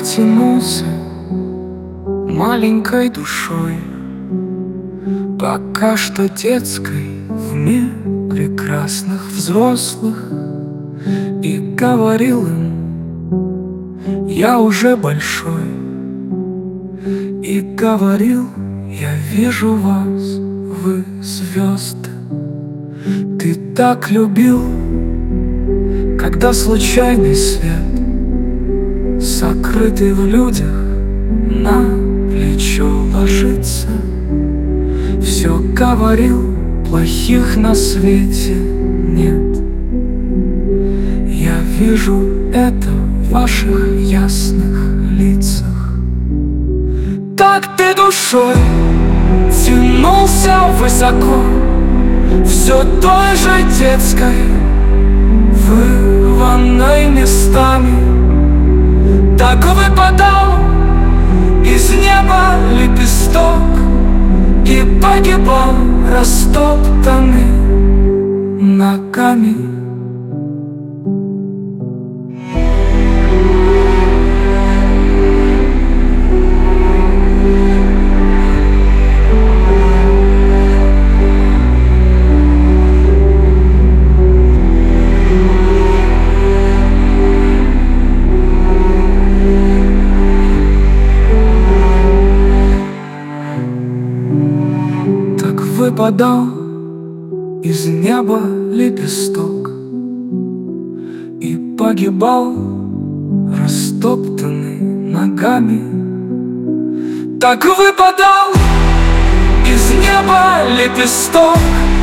потянулся маленькой душой, пока что детской, в мир прекрасных взрослых, и говорил им: я уже большой. И говорил: я вижу вас, вы звезды. Ты так любил, когда случайный свет, сокрытый в людях, на плечо ложится. Все говорил: плохих на свете нет. Я вижу это в ваших ясных лицах. Так ты душой тянулся высоко, все той же детской, вырванной местами. Так выпадал из неба лепесток и погибал, растоптанный ногами. Выпадал из неба лепесток и погибал, растоптанный ногами. Так выпадал из неба лепесток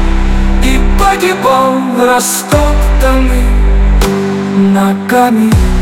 и погибал, растоптанный ногами.